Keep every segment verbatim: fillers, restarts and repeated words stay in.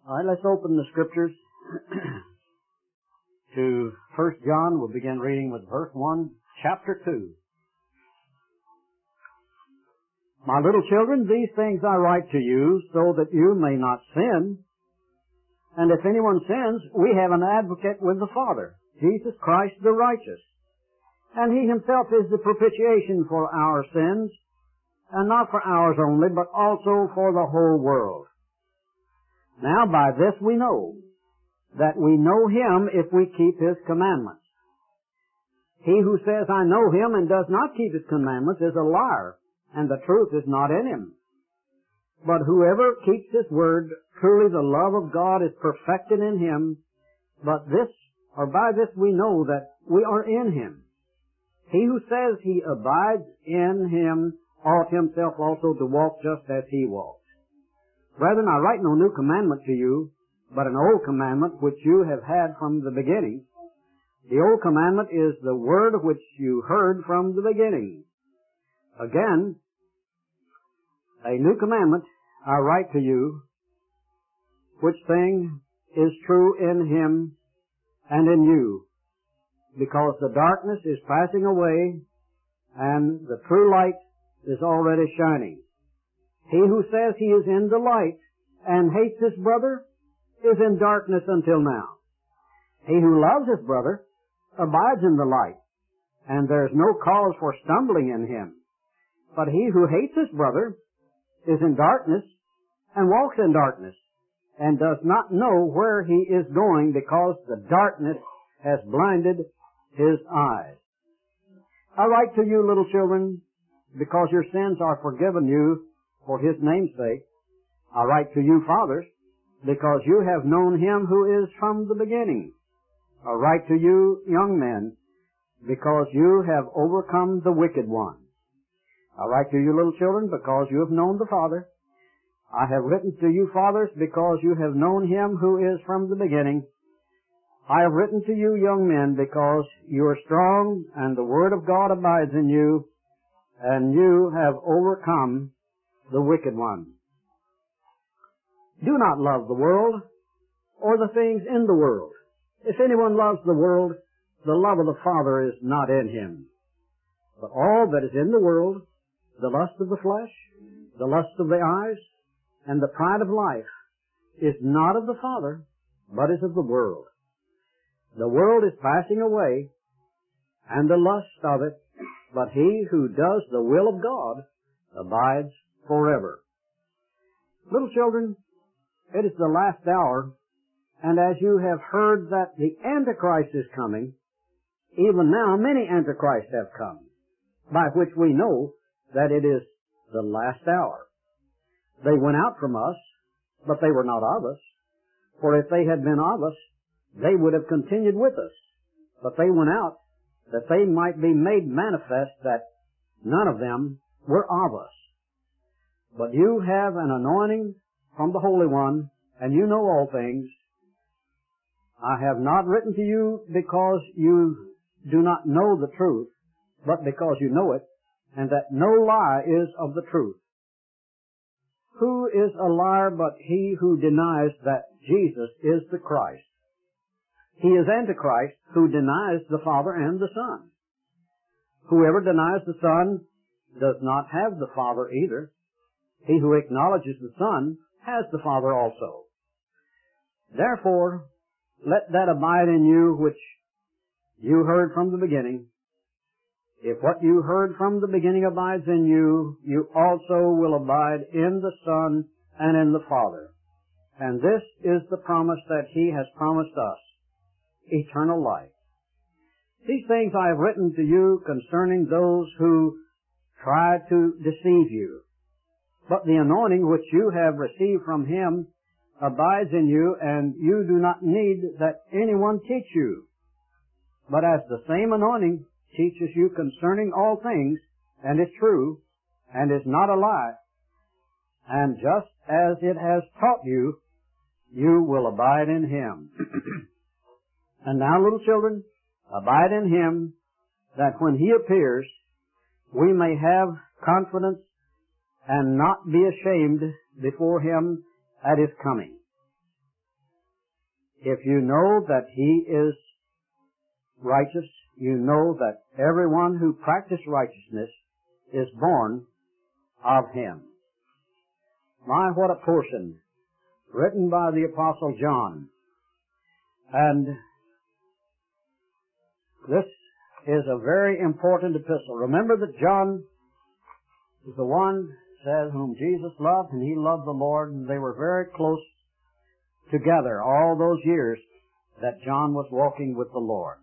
All right, let's open the Scriptures to First John. We'll begin reading with verse one, chapter two. My little children, these things I write to you so that you may not sin. And if anyone sins, we have an advocate with the Father, Jesus Christ the righteous. And He Himself is the propitiation for our sins, and not for ours only, but also for the whole world. Now by this we know that we know Him if we keep His commandments. He who says, I know Him, and does not keep His commandments is a liar, and the truth is not in him. But whoever keeps His word, truly the love of God is perfected in him. But this, or by this we know that we are in Him. He who says he abides in Him ought himself also to walk just as He walked. Brethren, I write no new commandment to you, but an old commandment which you have had from the beginning. The old commandment is the word which you heard from the beginning. Again, a new commandment I write to you, which thing is true in Him and in you, because the darkness is passing away, and the true light is already shining. He who says he is in the light and hates his brother is in darkness until now. He who loves his brother abides in the light, and there is no cause for stumbling in him. But he who hates his brother is in darkness and walks in darkness, and does not know where he is going, because the darkness has blinded his eyes. I write to you, little children, because your sins are forgiven you for His name's sake. I write to you, fathers, because you have known Him who is from the beginning. I write to you, young men, because you have overcome the wicked one. I write to you, little children, because you have known the Father. I have written to you, fathers, because you have known Him who is from the beginning. I have written to you, young men, because you are strong, and the Word of God abides in you, and you have overcome the wicked one. Do not love the world, or the things in the world. If anyone loves the world, the love of the Father is not in him. But all that is in the world, the lust of the flesh, the lust of the eyes, and the pride of life, is not of the Father, but is of the world. The world is passing away, and the lust of it, but he who does the will of God abides forever. Little children, it is the last hour, and as you have heard that the Antichrist is coming, even now many Antichrists have come, by which we know that it is the last hour. They went out from us, but they were not of us. For if they had been of us, they would have continued with us. But they went out, that they might be made manifest that none of them were of us. But you have an anointing from the Holy One, and you know all things. I have not written to you because you do not know the truth, but because you know it, and that no lie is of the truth. Who is a liar but he who denies that Jesus is the Christ? He is Antichrist, who denies the Father and the Son. Whoever denies the Son does not have the Father either. He who acknowledges the Son has the Father also. Therefore, let that abide in you which you heard from the beginning. If what you heard from the beginning abides in you, you also will abide in the Son and in the Father. And this is the promise that He has promised us, eternal life. These things I have written to you concerning those who try to deceive you. But the anointing which you have received from Him abides in you, and you do not need that anyone teach you. But as the same anointing teaches you concerning all things, and is true, and is not a lie, and just as it has taught you, you will abide in Him. And now, little children, abide in Him, that when He appears, we may have confidence and not be ashamed before Him at His coming. if you know that He is righteous, you know that everyone who practices righteousness is born of Him. My, what a portion, written by the Apostle John. And this is a very important epistle. Remember that John is the one, says, whom Jesus loved, and he loved the Lord, and they were very close together all those years that John was walking with the Lord.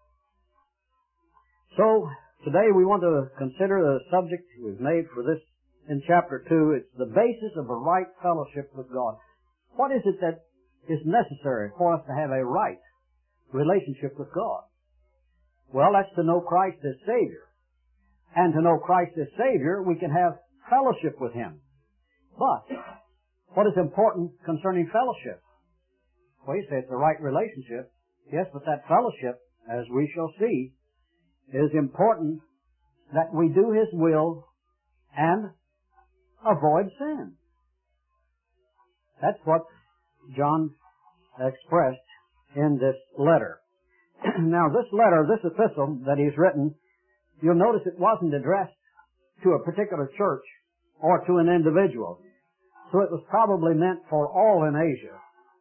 So, today we want to consider the subject we've made for this in chapter two. It's the basis of a right fellowship with God. What is it that is necessary for us to have a right relationship with God? Well, that's to know Christ as Savior. And to know Christ as Savior, we can have fellowship with Him. But, what is important concerning fellowship? Well, you say it's the right relationship. Yes, but that fellowship, as we shall see, is important that we do His will and avoid sin. That's what John expressed in this letter. Now, this letter, this epistle that he's written, you'll notice it wasn't addressed to a particular church or to an individual. So it was probably meant for all in Asia.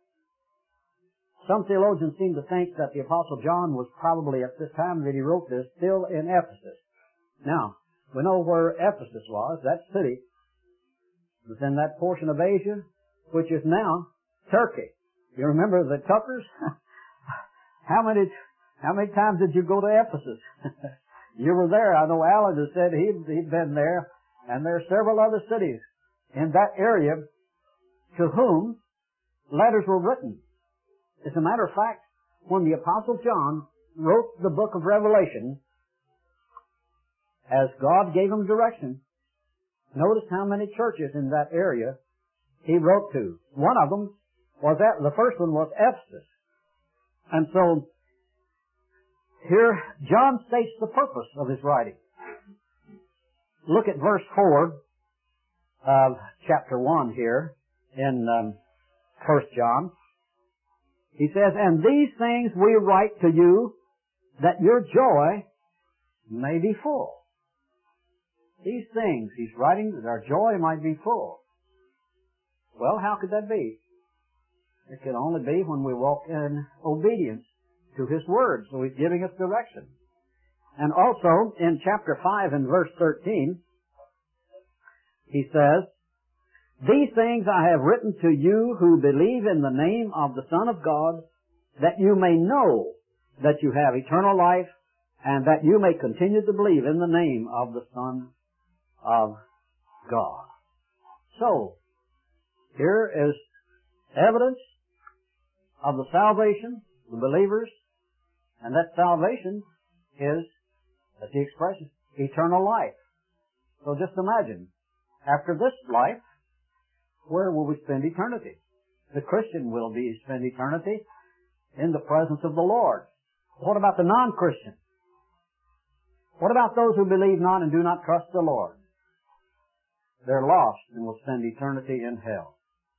Some theologians seem to think that the Apostle John was probably, at this time that he wrote this, still in Ephesus. Now, we know where Ephesus was, that city, within that portion of Asia, which is now Turkey. You remember the Tuckers? how many how many times did you go to Ephesus? You were there. I know Alan has said he'd, he'd been there, and there are several other cities in that area to whom letters were written. As a matter of fact, when the Apostle John wrote the book of Revelation, as God gave him direction, notice how many churches in that area he wrote to. One of them was, the first one was Ephesus. And so, here, John states the purpose of his writing. Look at verse four of chapter one here in um, First John. He says, "And these things we write to you, that your joy may be full." These things he's writing that our joy might be full. Well, how could that be? It can only be when we walk in obedience to His Word. So He's giving us direction. And also, in chapter five and verse thirteen, he says, "These things I have written to you who believe in the name of the Son of God, that you may know that you have eternal life, and that you may continue to believe in the name of the Son of God." So, here is evidence of the salvation, the believers, and that salvation is, as he expresses, eternal life. So just imagine, after this life, where will we spend eternity? The Christian will be spend eternity in the presence of the Lord. What about the non-Christian? What about those who believe not and do not trust the Lord? They're lost and will spend eternity in hell.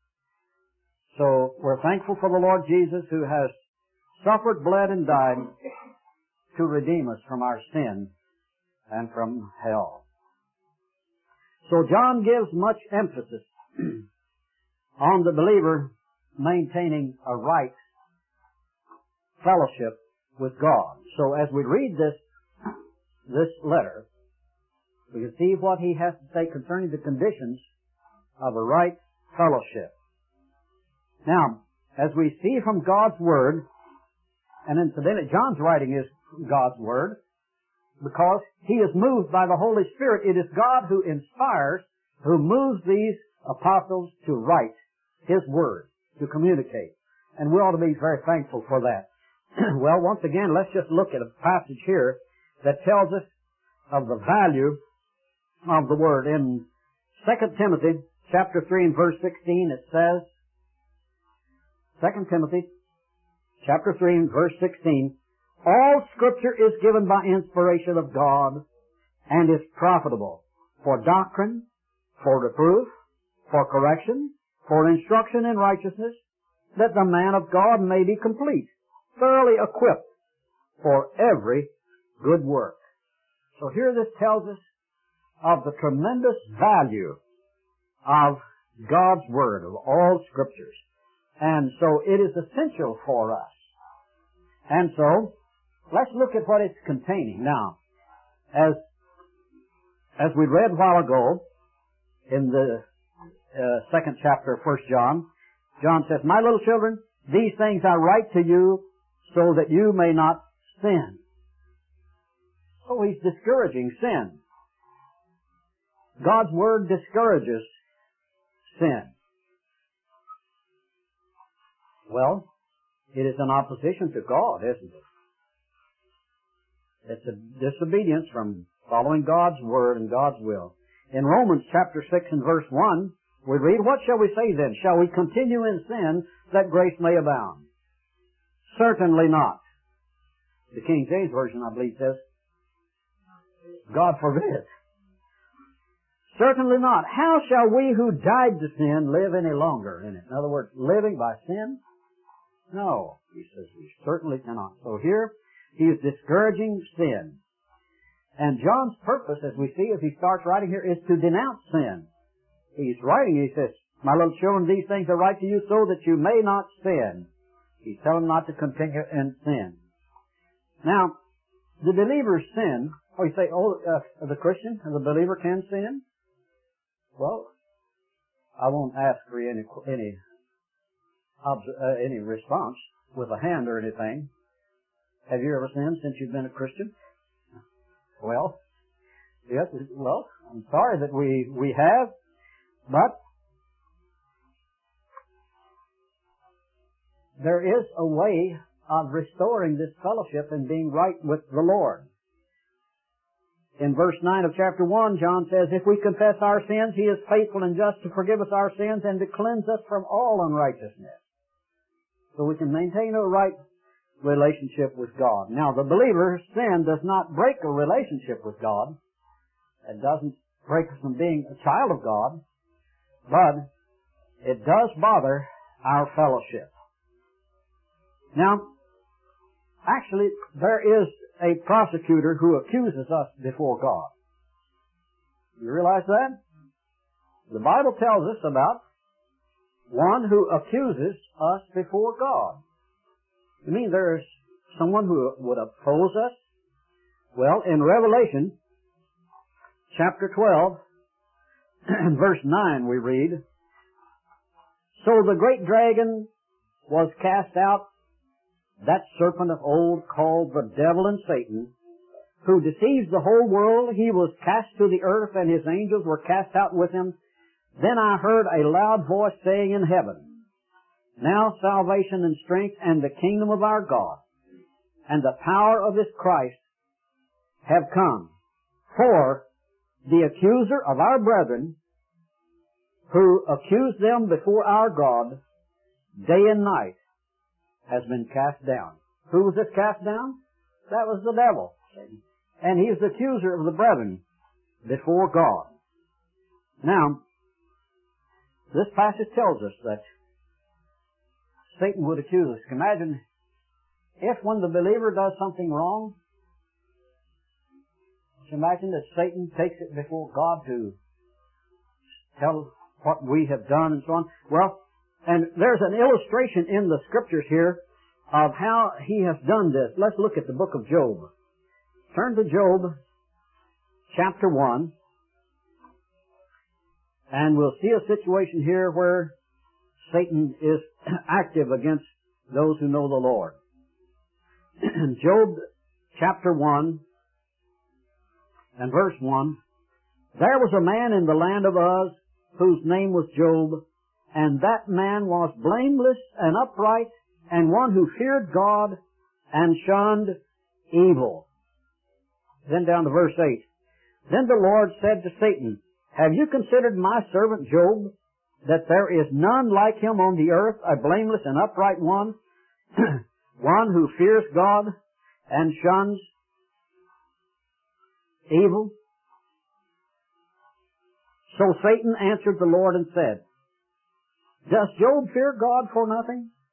So we're thankful for the Lord Jesus, who has suffered, bled, and died to redeem us from our sin and from hell. So John gives much emphasis on the believer maintaining a right fellowship with God. So as we read this, this letter, we can see what he has to say concerning the conditions of a right fellowship. Now, as we see from God's Word, and incidentally, John's writing is God's Word, because he is moved by the Holy Spirit. It is God who inspires, who moves these apostles to write His Word, to communicate. And we ought to be very thankful for that. Well, once again, let's just look at a passage here that tells us of the value of the Word. In Second Timothy chapter three and verse sixteen, it says, Second Timothy chapter three and verse sixteen, "All Scripture is given by inspiration of God and is profitable for doctrine, for reproof, for correction, for instruction in righteousness, that the man of God may be complete, thoroughly equipped for every good work. So here this tells us of the tremendous value of God's Word, of all Scriptures. And so it is essential for us. And so, let's look at what it's containing. Now, as as we read a while ago in the uh, second chapter of First John, John says, "My little children, these things I write to you so that you may not sin." So he's discouraging sin. God's Word discourages sin. Well, it is in opposition to God, isn't it? It's a disobedience from following God's Word and God's will. In Romans chapter six and verse one, we read, "What shall we say then? Shall we continue in sin that grace may abound? Certainly not." The King James Version, I believe, says, "God forbid." Certainly not. How shall we who died to sin live any longer in it? In other words, living by sin? No, he says, we certainly cannot. So here, he is discouraging sin. And John's purpose, as we see as he starts writing here, is to denounce sin. He's writing, he says, "My little children, these things I write to you so that you may not sin." He's telling them not to continue in sin. Now, the believer's sin, oh, you say, oh, uh, the Christian, the believer can sin? Well, I won't ask for any any uh, any response with a hand or anything. Have you ever sinned since you've been a Christian? Well, yes. Well, I'm sorry that we we have, but there is a way of restoring this fellowship and being right with the Lord. In verse nine of chapter one, John says, "If we confess our sins, He is faithful and just to forgive us our sins and to cleanse us from all unrighteousness." So we can maintain a right relationship with God. Now, the believer's sin does not break a relationship with God. It doesn't break us from being a child of God, but it does bother our fellowship. Now, actually, there is a prosecutor who accuses us before God. You realize that? The Bible tells us about one who accuses us before God. You mean there's someone who would oppose us? Well, in Revelation chapter twelve, verse nine, we read, "So the great dragon was cast out, that serpent of old called the devil and Satan, who deceives the whole world. He was cast to the earth, and his angels were cast out with him. Then I heard a loud voice saying in heaven, Now salvation and strength and the kingdom of our God and the power of His Christ have come. For the accuser of our brethren, who accused them before our God day and night, has been cast down." Who was this cast down? That was the devil. And he is the accuser of the brethren before God. Now, this passage tells us that Satan would accuse us. Imagine if when the believer does something wrong, imagine that Satan takes it before God to tell what we have done and so on. Well, and there's an illustration in the Scriptures here of how he has done this. Let's look at the book of Job. Turn to Job chapter one, and we'll see a situation here where Satan is active against those who know the Lord. Job chapter one and verse one, "There was a man in the land of Uz whose name was Job, and that man was blameless and upright, and one who feared God and shunned evil." Then down to verse eight. "Then the Lord said to Satan, Have you considered my servant Job, that there is none like him on the earth, a blameless and upright one, one who fears God and shuns evil?" So Satan answered the Lord and said, "Does Job fear God for nothing?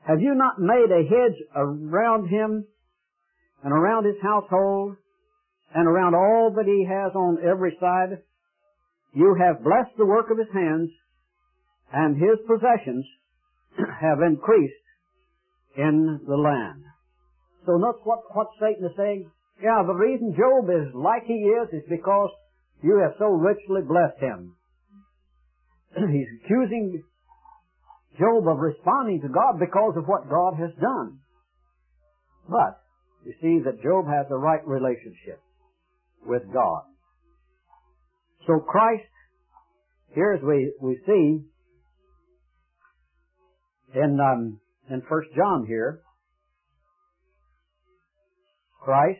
Have you not made a hedge around him and around his household and around all that he has on every side? You have blessed the work of his hands, and his possessions have increased in the land. So notice what, what Satan is saying. Yeah, the reason Job is like he is is because you have so richly blessed him. He's accusing Job of responding to God because of what God has done. But you see that Job has a right relationship with God. So Christ, here as we, we see in, um, in First John here, Christ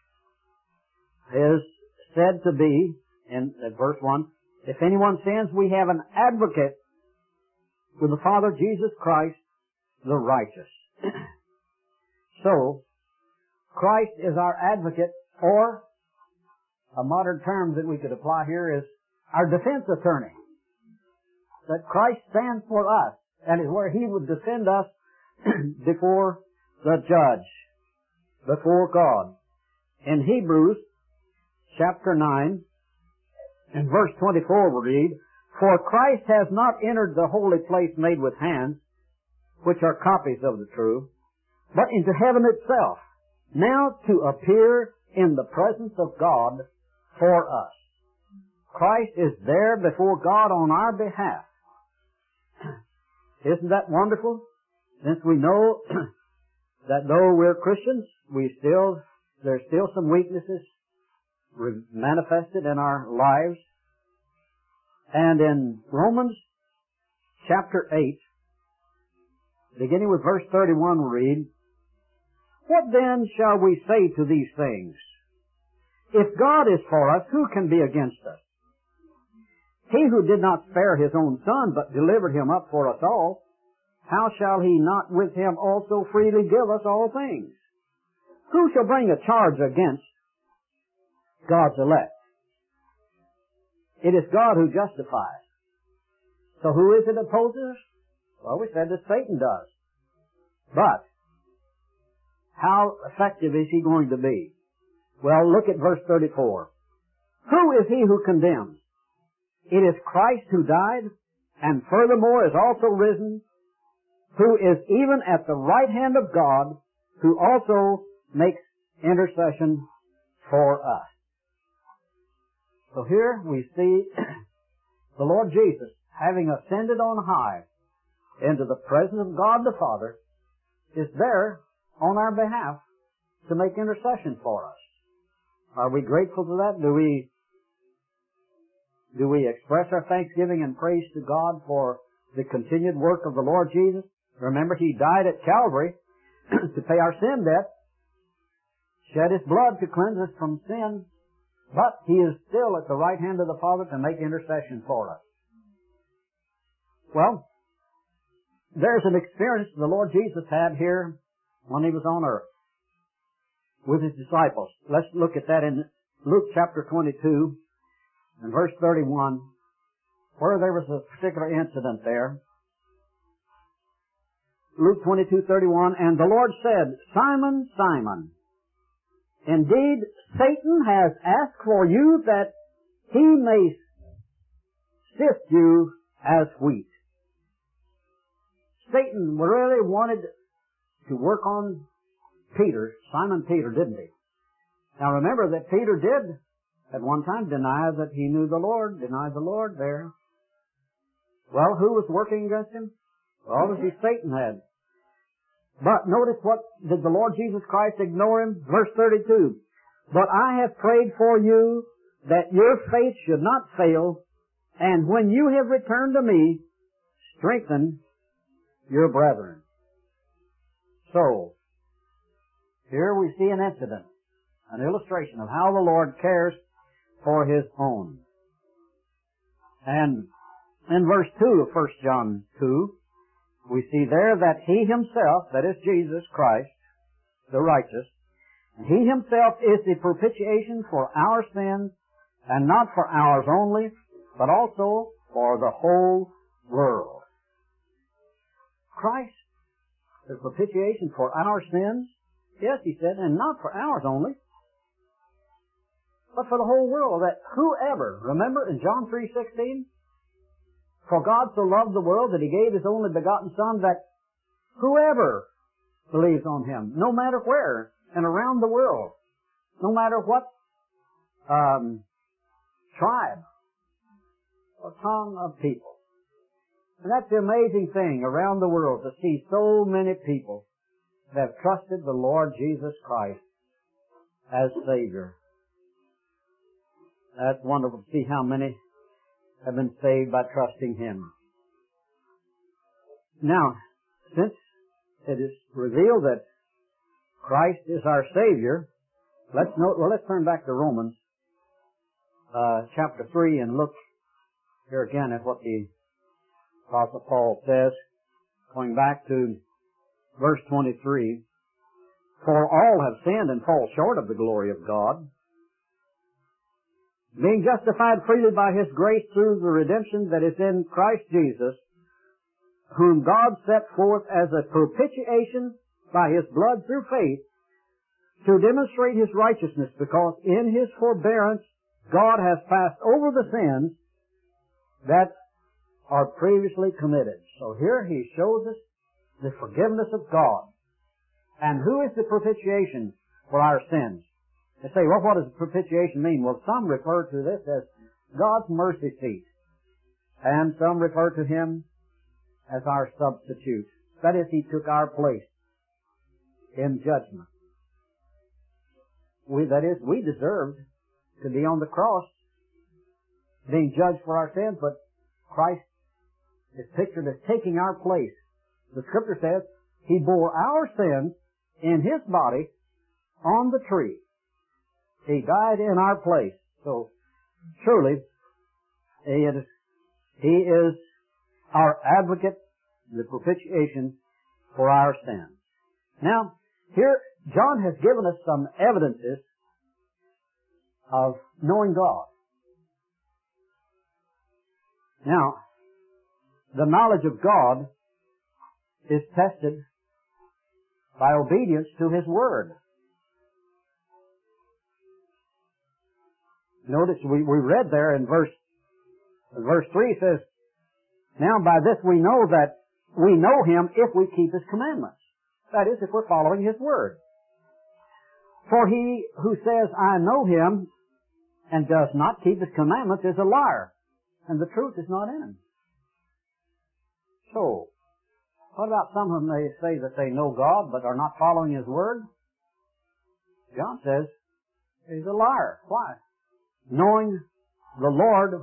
is said to be, in uh, verse one, if anyone sins, we have an advocate with the Father, Jesus Christ, the righteous. So, Christ is our advocate, or a modern term that we could apply here is our defense attorney. That Christ stands for us, and is where He would defend us before the judge, before God. In Hebrews chapter nine, in verse twenty-four we read, For Christ has not entered the holy place made with hands, which are copies of the true, but into heaven itself, now to appear in the presence of God for us. Christ is there before God on our behalf. Isn't that wonderful? Since we know that though we're Christians, we still, there's still some weaknesses manifested in our lives. And in Romans chapter eight, beginning with verse thirty-one, we read, What then shall we say to these things? If God is for us, who can be against us? He who did not spare His own Son, but delivered Him up for us all, how shall He not with Him also freely give us all things? Who shall bring a charge against God's elect? It is God who justifies. So who is it that opposes us? Well, we said that Satan does. But how effective is he going to be? Well, look at verse thirty-four. Who is he who condemns? It is Christ who died, and furthermore is also risen, who is even at the right hand of God, who also makes intercession for us. So here we see the Lord Jesus, having ascended on high into the presence of God the Father, is there on our behalf to make intercession for us. Are we grateful to that? Do we, do we express our thanksgiving and praise to God for the continued work of the Lord Jesus? Remember, He died at Calvary to pay our sin debt, shed His blood to cleanse us from sin, but He is still at the right hand of the Father to make intercession for us. Well, there's an experience the Lord Jesus had here when He was on earth with His disciples. Let's look at that in Luke chapter twenty-two and verse thirty-one, where there was a particular incident there. Luke twenty-two thirty-one, and the Lord said, Simon, Simon, indeed Satan has asked for you that he may sift you as wheat. Satan really wanted to work on Peter, Simon Peter, didn't he? Now remember that Peter did at one time deny that he knew the Lord, denied the Lord there. Well, who was working against him? Well, obviously Satan had. But notice what, did the Lord Jesus Christ ignore him? Verse thirty-two. But I have prayed for you that your faith should not fail, and when you have returned to me, strengthen your brethren. So, here we see an incident, an illustration of how the Lord cares for His own. And in verse two of First John two, we see there that He Himself, that is Jesus Christ, the righteous, and He Himself is the propitiation for our sins, and not for ours only, but also for the whole world. Christ The propitiation for our sins? Yes, he said, and not for ours only, but for the whole world, that whoever, remember in John three sixteen, for God so loved the world that he gave his only begotten Son, that whoever believes on him, no matter where and around the world, no matter what um, tribe or tongue of people. And that's the amazing thing around the world, to see so many people that have trusted the Lord Jesus Christ as Savior. That's wonderful to see how many have been saved by trusting Him. Now, since it is revealed that Christ is our Savior, let's note, well, let's turn back to Romans uh, chapter three and look here again at what the Apostle Paul says, going back to verse twenty-three. For all have sinned and fall short of the glory of God, being justified freely by His grace through the redemption that is in Christ Jesus, whom God set forth as a propitiation by His blood through faith, to demonstrate His righteousness, because in His forbearance God has passed over the sins that are previously committed. So here He shows us the forgiveness of God. And who is the propitiation for our sins? They say, well, what does propitiation mean? Well, some refer to this as God's mercy seat, and some refer to Him as our substitute. That is, He took our place in judgment. We, that is, we deserved to be on the cross being judged for our sins, but Christ is pictured as taking our place. The Scripture says He bore our sins in His body on the tree. He died in our place. So, truly, He is, he is our advocate, the propitiation for our sins. Now, here, John has given us some evidences of knowing God. Now, the knowledge of God is tested by obedience to His Word. Notice we, we read there in verse, verse three says, now by this we know that we know Him if we keep His commandments. That is, if we're following His Word. For he who says, I know Him, and does not keep His commandments is a liar, and the truth is not in him. So, what about some of them? They say that they know God but are not following His Word? John says he's a liar. Why? Knowing the Lord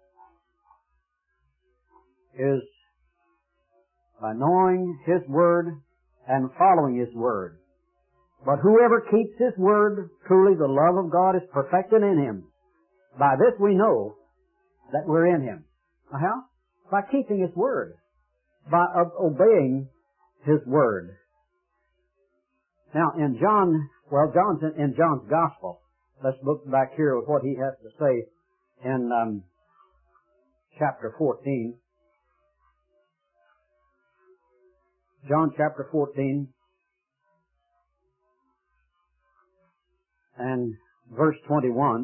is by knowing His Word and following His Word. But whoever keeps His Word, truly the love of God is perfected in him. By this we know that we're in Him. How? By keeping His Word. By obeying His Word. Now, in John, well, John's in, in John's Gospel. Let's look back here with what he has to say in um, chapter fourteen. John chapter fourteen and verse twenty-one.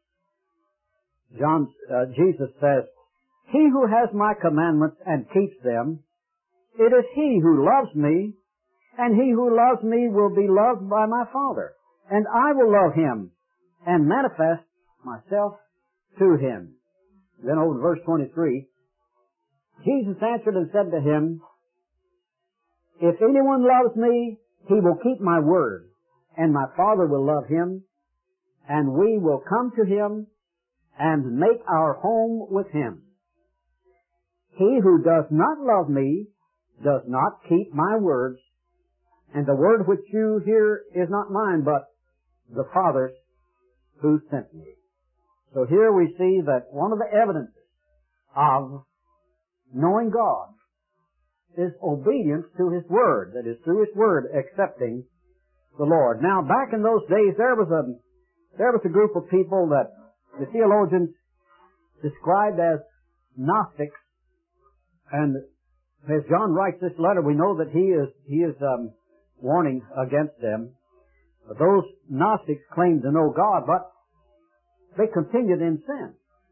John, uh, Jesus says, He who has my commandments and keeps them, it is he who loves me, and he who loves me will be loved by my Father, and I will love him and manifest myself to him. Then over to verse twenty-three, Jesus answered and said to him, If anyone loves me, he will keep my word, and my Father will love him, and we will come to him and make our home with him. He who does not love me does not keep my words, and the word which you hear is not mine, but the Father's who sent me. So here we see that one of the evidences of knowing God is obedience to His Word. That is, through His Word, accepting the Lord. Now, back in those days, there was a there was a group of people that the theologians described as Gnostics, and As John writes this letter, we know that he is he is um, warning against them. Those Gnostics claimed to know God, but they continued in sin.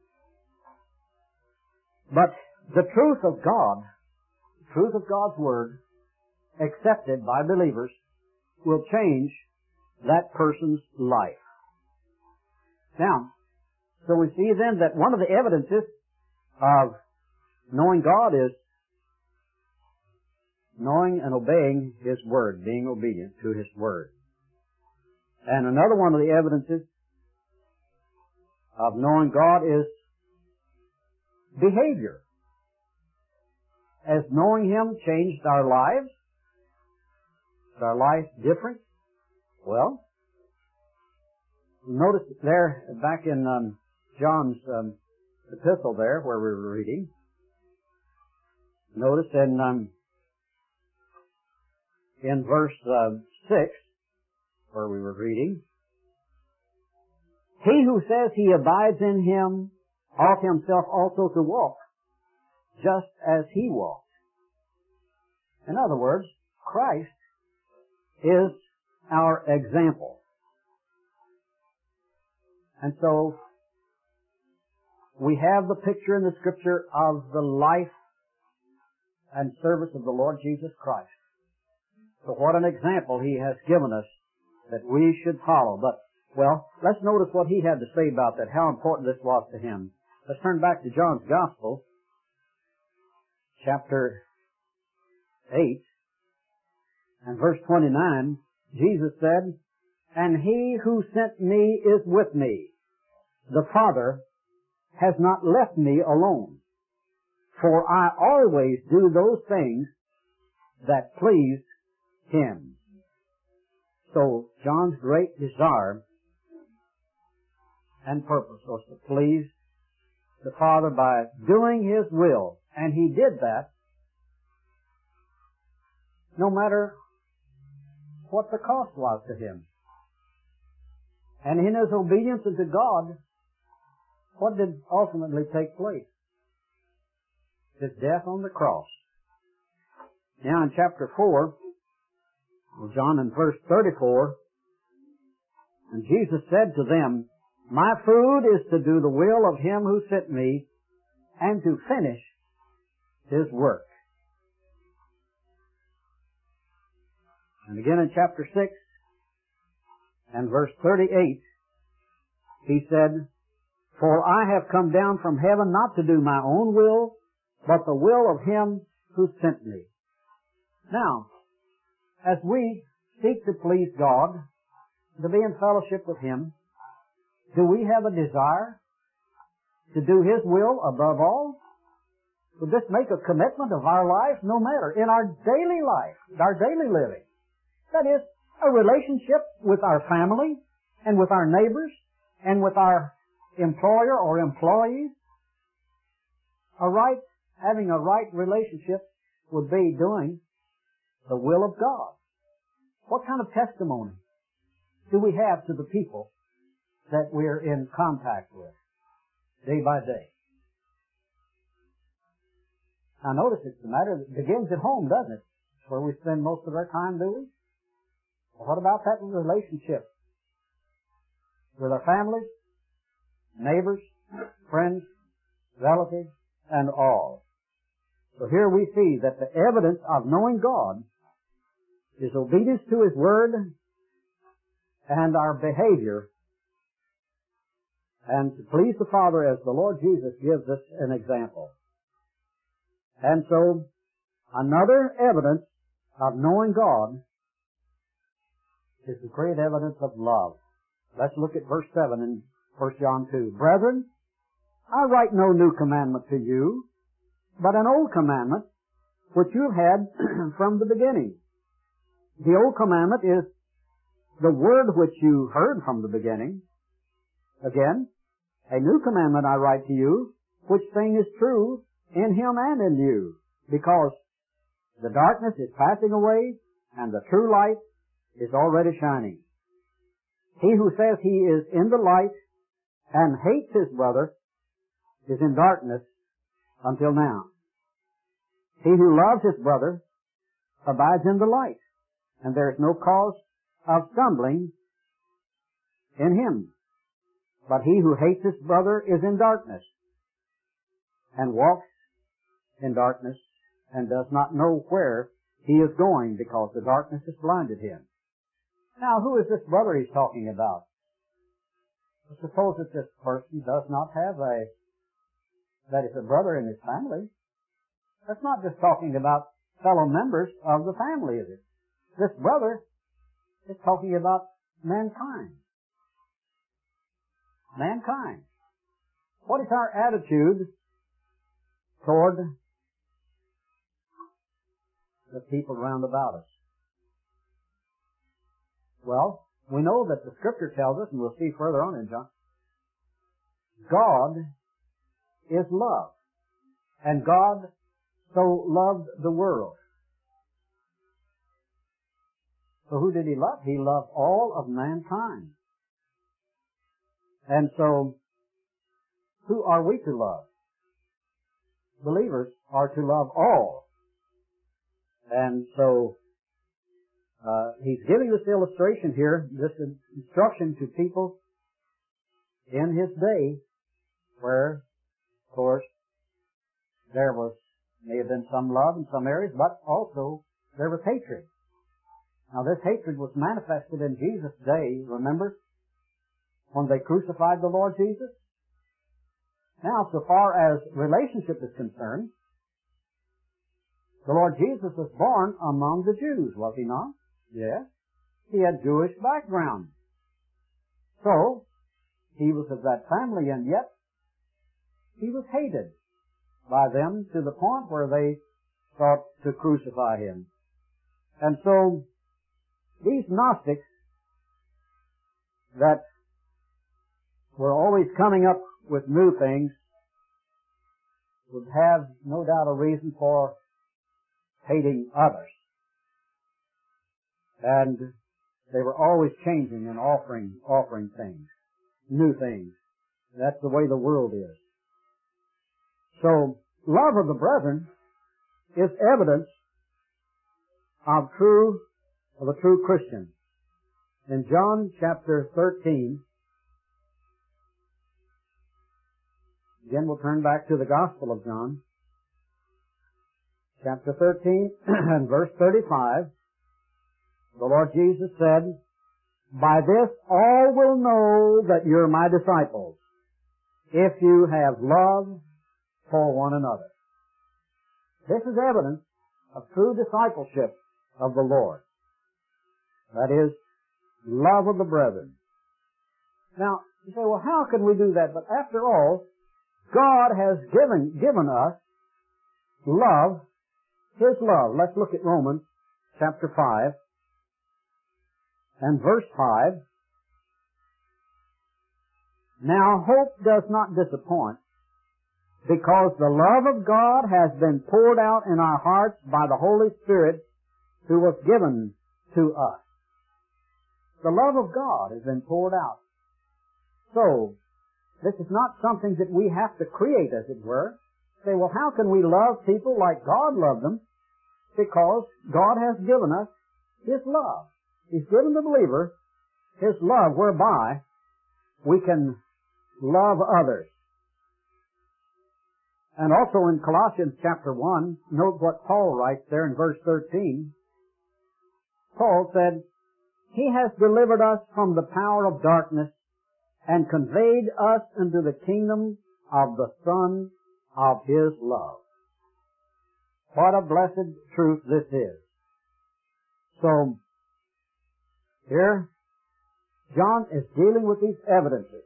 But the truth of God, the truth of God's Word, accepted by believers, will change that person's life. Now, so we see then that one of the evidences of knowing God is knowing and obeying His Word, being obedient to His Word. And another one of the evidences of knowing God is behavior. Has knowing Him changed our lives? Is our life different? Well, notice there, back in um, John's um, epistle there, where we were reading, notice in um, in verse uh, six, where we were reading, he who says he abides in Him ought himself also to walk, just as He walked. In other words, Christ is our example. And so, we have the picture in the Scripture of the life and service of the Lord Jesus Christ. So what an example He has given us that we should follow. But, well, let's notice what He had to say about that, how important this was to Him. Let's turn back to John's Gospel, chapter eight, and verse twenty-nine. Jesus said, "And He who sent me is with me. The Father has not left me alone, for I always do those things that please Him." So, John's great desire and purpose was to please the Father by doing His will. And he did that no matter what the cost was to him. And in his obedience unto God, what did ultimately take place? His death on the cross. Now in chapter four, John in verse thirty-four, and Jesus said to them, "My food is to do the will of Him who sent me, and to finish His work." And again in chapter six and verse thirty-eight, He said, "For I have come down from heaven not to do my own will, but the will of Him who sent me." Now, as we seek to please God, to be in fellowship with Him, do we have a desire to do His will above all? Would this make a commitment of our life? No matter. In our daily life, our daily living. That is, a relationship with our family, and with our neighbors, and with our employer or employees. A right, having a right relationship would be doing the will of God. What kind of testimony do we have to the people that we're in contact with day by day? Now notice it's a matter that begins at home, doesn't it? It's where we spend most of our time, do we? Well, what about that relationship with our families, neighbors, friends, relatives, and all? So here we see that the evidence of knowing God is obedience to His Word and our behavior, and to please the Father as the Lord Jesus gives us an example. And so, another evidence of knowing God is the great evidence of love. Let's look at verse seven in First John two. "Brethren, I write no new commandment to you, but an old commandment which you have had from the beginning. The old commandment is the word which you heard from the beginning. Again, a new commandment I write to you, which thing is true in Him and in you, because the darkness is passing away, and the true light is already shining. He who says he is in the light and hates his brother is in darkness until now. He who loves his brother abides in the light, and there is no cause of stumbling in him. But he who hates his brother is in darkness, and walks in darkness, and does not know where he is going, because the darkness has blinded him. Now, who is this brother he's talking about? Suppose that this person does not have a, that is a brother in his family. That's not just talking about fellow members of the family, is it? This brother is talking about mankind. Mankind. What is our attitude toward the people round about us? Well, we know that the Scripture tells us, and we'll see further on in John, God is love. And God so loved the world. So who did He love? He loved all of mankind. And so, who are we to love? Believers are to love all. And so, uh, he's giving this illustration here, this instruction to people in his day, where, of course, there was, may have been some love in some areas, but also there was hatred. Now this hatred was manifested in Jesus' day, remember, when they crucified the Lord Jesus? Now, so far as relationship is concerned, the Lord Jesus was born among the Jews, was He not? Yes. He had Jewish background. So, He was of that family, and yet He was hated by them to the point where they sought to crucify Him. And so, these Gnostics that were always coming up with new things would have no doubt a reason for hating others. And they were always changing and offering, offering things, new things. That's the way the world is. So, love of the brethren is evidence of true, of a true Christian. In John chapter thirteen, again we'll turn back to the Gospel of John, chapter thirteen and verse thirty-five, the Lord Jesus said, "By this all will know that you're my disciples, if you have love for one another." This is evidence of true discipleship of the Lord. That is, love of the brethren. Now, you say, well, how can we do that? But after all, God has given, given us love, His love. Let's look at Romans chapter five and verse five. "Now hope does not disappoint, because the love of God has been poured out in our hearts by the Holy Spirit who was given to us." The love of God has been poured out. So, this is not something that we have to create, as it were. Say, well, how can we love people like God loved them? Because God has given us His love. He's given the believer His love, whereby we can love others. And also in Colossians chapter one, note what Paul writes there in verse thirteen. Paul said, "He has delivered us from the power of darkness and conveyed us into the kingdom of the Son of His love." What a blessed truth this is. So, here, John is dealing with these evidences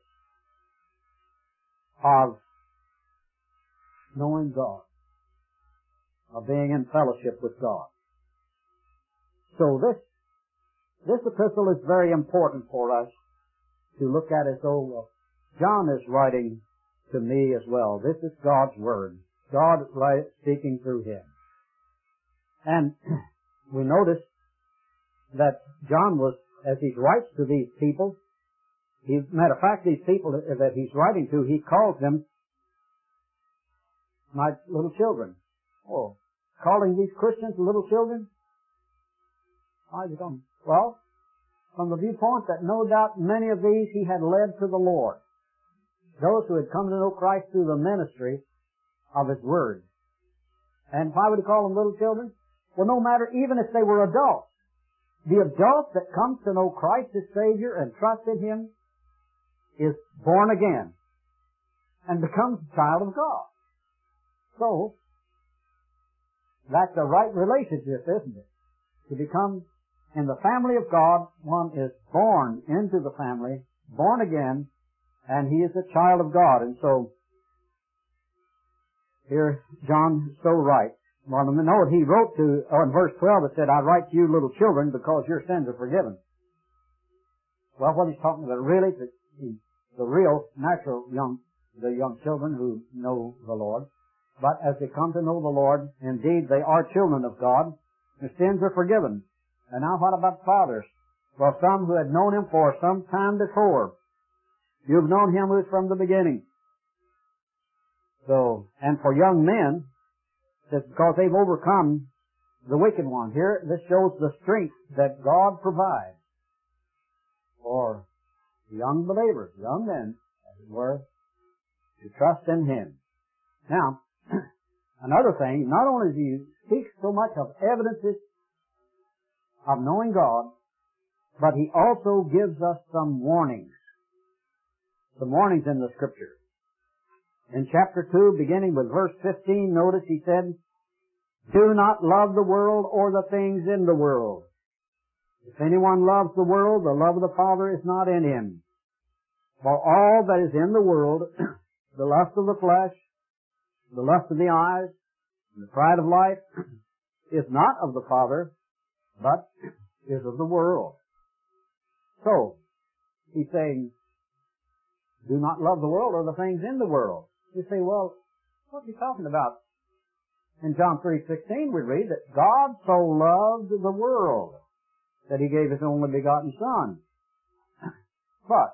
of knowing God, of being in fellowship with God. So this, this epistle is very important for us to look at as though well, John is writing to me as well. This is God's Word. God is speaking through him. And we notice that John was, as he writes to these people, he, matter of fact, these people that he's writing to, he calls them my little children. Oh, calling these Christians little children? Why is he calling? Well, from the viewpoint that no doubt many of these he had led to the Lord. Those who had come to know Christ through the ministry of His Word. And why would he call them little children? Well, no matter, even if they were adults. The adult that comes to know Christ as Savior and trust in Him is born again and becomes a child of God. So, that's the right relationship, isn't it? To become in the family of God, one is born into the family, born again, and he is a child of God. And so, here John is so right. Well, note he wrote to, oh, in verse twelve it said, I write to you little children because your sins are forgiven. Well, what he's talking about really, the, the real, natural young, the young children who know the Lord. But as they come to know the Lord, indeed they are children of God. Their sins are forgiven. And now what about fathers? Well, some who had known Him for some time before. You've known Him who is from the beginning. So, and for young men, it's because they've overcome the wicked one. Here, this shows the strength that God provides for young believers, young men, as it were, to trust in Him. Now, another thing, not only does he speak so much of evidences of knowing God, but he also gives us some warnings. Some warnings in the Scripture. In chapter two, beginning with verse fifteen, notice he said, do not love the world or the things in the world. If anyone loves the world, the love of the Father is not in him. For all that is in the world, the lust of the flesh, the lust of the eyes, and the pride of life, is not of the Father, but is of the world. So, he's saying, do not love the world or the things in the world. You say, well, what's he talking about? In John three sixteen we read that God so loved the world that He gave His only begotten Son. But,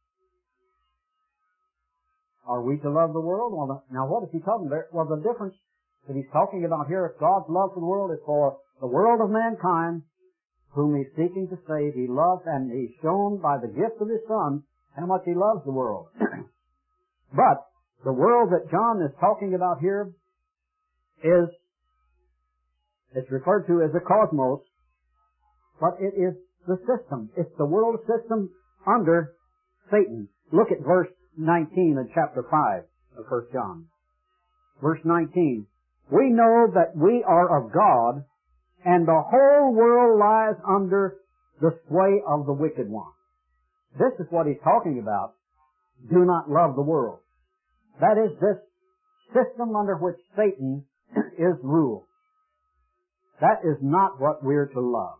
are we to love the world? Well, now what is he talking about? Well, the difference that he's talking about here, if God's love for the world is for the world of mankind, whom He's seeking to save, He loves, and He's shown by the gift of His Son how much He loves the world. But, the world that John is talking about here is, it's referred to as the cosmos, but it is the system. It's the world system under Satan. Look at verse nineteen in chapter five of First John. Verse nineteen. We know that we are of God, and the whole world lies under the sway of the wicked one. This is what he's talking about. Do not love the world. That is this system under which Satan is ruled. That is not what we're to love.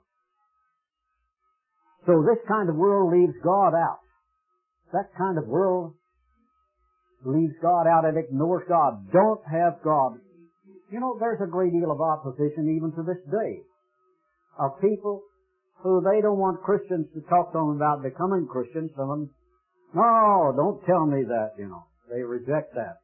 So this kind of world leaves God out. That kind of world leaves God out and ignores God. Don't have God. You know, there's a great deal of opposition even to this day of people who they don't want Christians to talk to them about becoming Christians. Some of them, no, don't tell me that, you know. They reject that.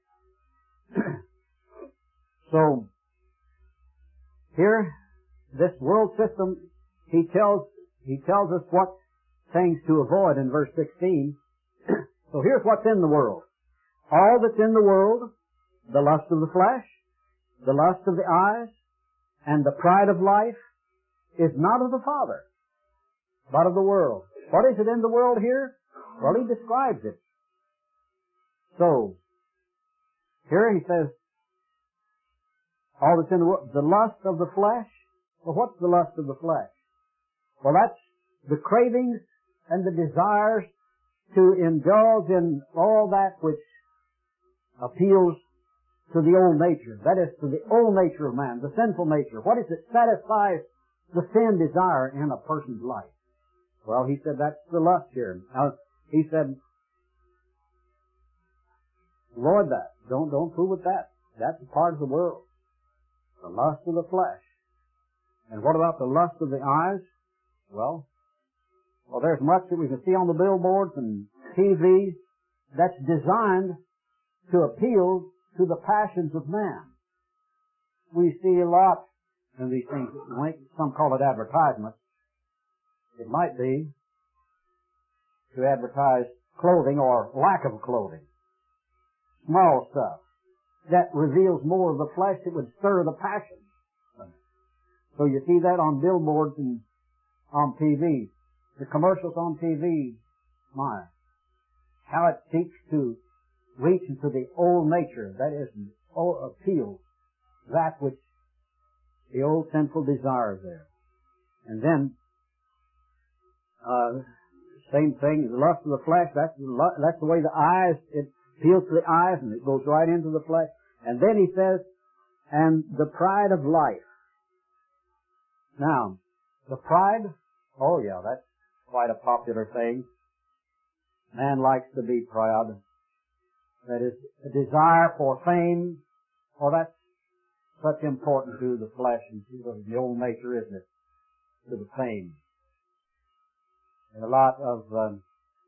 So, here, this world system, he tells, he tells us what things to avoid in verse sixteen. So here's what's in the world. All that's in the world, the lust of the flesh, the lust of the eyes, and the pride of life, is not of the Father, but of the world. What is it in the world here? Well, he describes it. So, here he says, all that's in the world, the lust of the flesh. Well, what's the lust of the flesh? Well, that's the cravings and the desires to indulge in all that which appeals to the old nature. That is, to the old nature of man, the sinful nature. What is it satisfies the sin desire in a person's life? Well, he said that's the lust here. Now, he said, avoid that. Don't, don't fool with that. That's a part of the world. The lust of the flesh. And what about the lust of the eyes? Well, well, there's much that we can see on the billboards and T V that's designed to appeal to the passions of man. We see a lot and these things, some call it advertisement. It might be to advertise clothing or lack of clothing. Small stuff. That reveals more of the flesh. It would stir the passion. So you see that on billboards and on T V. The commercials on T V, my, how it seeks to reach into the old nature, that is, appeal, that which the old sinful desires there. And then, uh, same thing, the lust of the flesh, that's the, that's the way the eyes, it appeals to the eyes and it goes right into the flesh. And then he says, and the pride of life. Now, the pride, oh yeah, that's quite a popular thing. Man likes to be proud. That is, a desire for fame, oh, that's such important to the flesh and to the old nature, isn't it? To the fame. And a lot of um,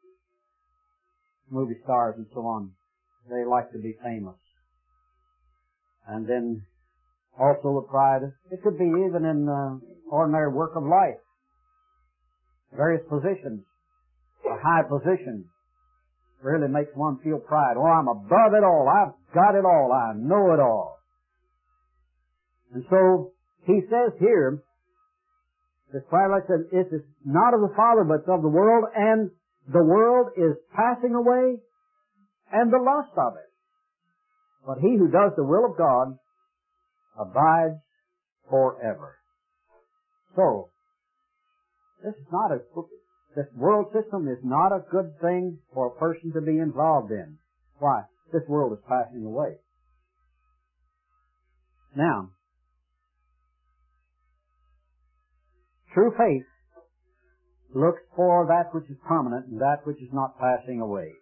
movie stars and so on, they like to be famous. And then also the pride, it could be even in uh, ordinary work of life. Various positions, a high position, really makes one feel pride. Oh, I'm above it all. I've got it all. I know it all. And so he says here, this pride, like I said, it is not of the Father, but it's of the world, and the world is passing away, and the lust of it. But he who does the will of God abides forever. So, this is not a, this world system is not a good thing for a person to be involved in. Why? This world is passing away. Now, true faith looks for that which is permanent and that which is not passing away.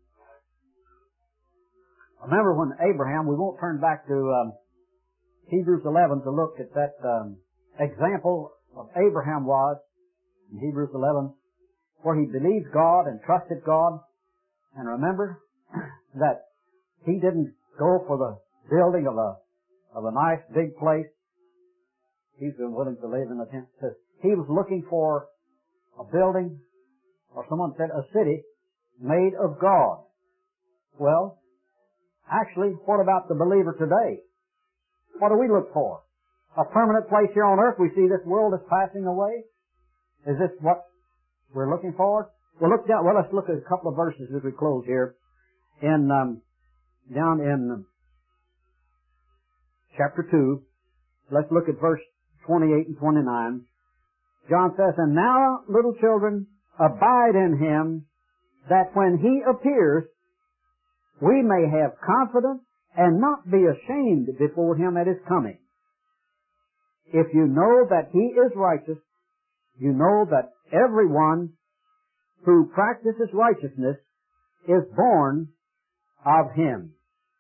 Remember when Abraham, we won't turn back to um, Hebrews eleven to look at that um, example of Abraham was in Hebrews eleven, where he believed God and trusted God. And remember that he didn't go for the building of a of a nice big place. He's been willing to live in a tent. He was looking for a building, or someone said a city, made of God. Well, actually, what about the believer today? What do we look for? A permanent place here on earth. We see this world is passing away. Is this what we're looking for? Well, look down. Well, let's look at a couple of verses as we close here. In um, down in chapter two, let's look at verse twenty-eight and twenty-nine. John says, "And now, little children, abide in him, that when he appears, we may have confidence and not be ashamed before him at his coming. If you know that he is righteous, you know that everyone who practices righteousness is born of him."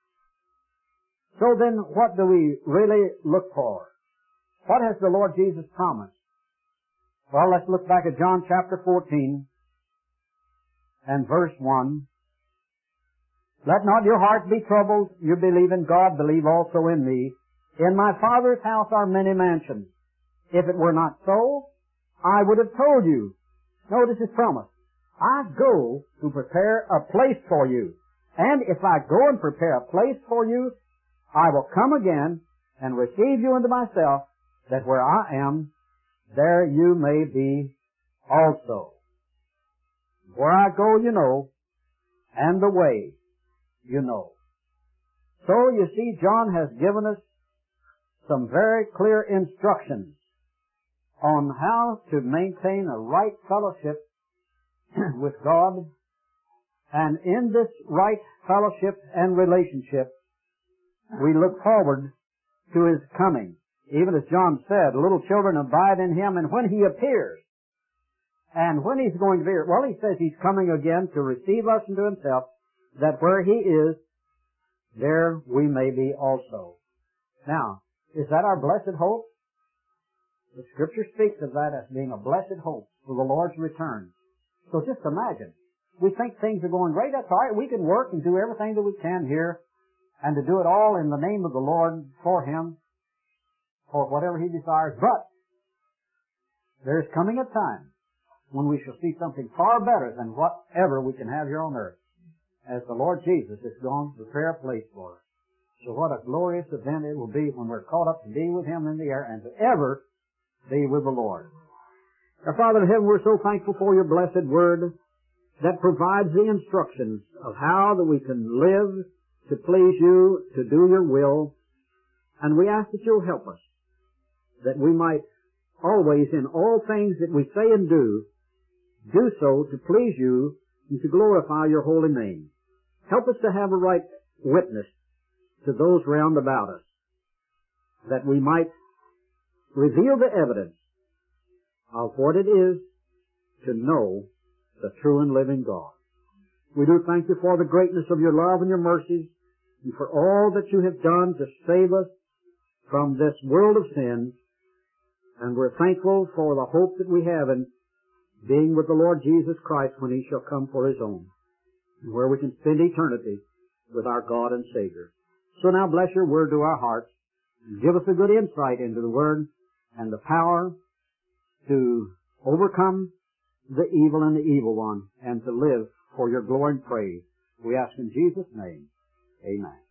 So then, what do we really look for? What has the Lord Jesus promised? Well, let's look back at John chapter fourteen and verse one. "Let not your heart be troubled. You believe in God, believe also in me. In my Father's house are many mansions. If it were not so, I would have told you." Notice his promise. "I go to prepare a place for you. And if I go and prepare a place for you, I will come again and receive you unto myself, that where I am, there you may be also." Where I go, you know, and the way you know. So, you see, John has given us some very clear instructions on how to maintain a right fellowship with God. And in this right fellowship and relationship, we look forward to his coming. Even as John said, "Little children, abide in him," and when he appears. And when he's going to be, well, he says he's coming again to receive us into himself, that where he is, there we may be also. Now, is that our blessed hope? The Scripture speaks of that as being a blessed hope for the Lord's return. So just imagine. We think things are going great. That's all right. We can work and do everything that we can here, and to do it all in the name of the Lord for him. for whatever He desires, but there is coming a time when we shall see something far better than whatever we can have here on earth, as the Lord Jesus has gone to prepare a place for us. So what a glorious event it will be when we're caught up to be with Him in the air and to ever be with the Lord. Our Father in heaven, we're so thankful for Your blessed Word that provides the instructions of how that we can live to please You, to do Your will, and we ask that You'll help us, that we might always, in all things that we say and do, do so to please You and to glorify Your holy name. Help us to have a right witness to those round about us, that we might reveal the evidence of what it is to know the true and living God. We do thank You for the greatness of Your love and Your mercies, and for all that You have done to save us from this world of sin. And we're thankful for the hope that we have in being with the Lord Jesus Christ when He shall come for His own, and where we can spend eternity with our God and Savior. So now bless Your Word to our hearts, and give us a good insight into the Word and the power to overcome the evil and the evil one, and to live for Your glory and praise. We ask in Jesus' name, amen.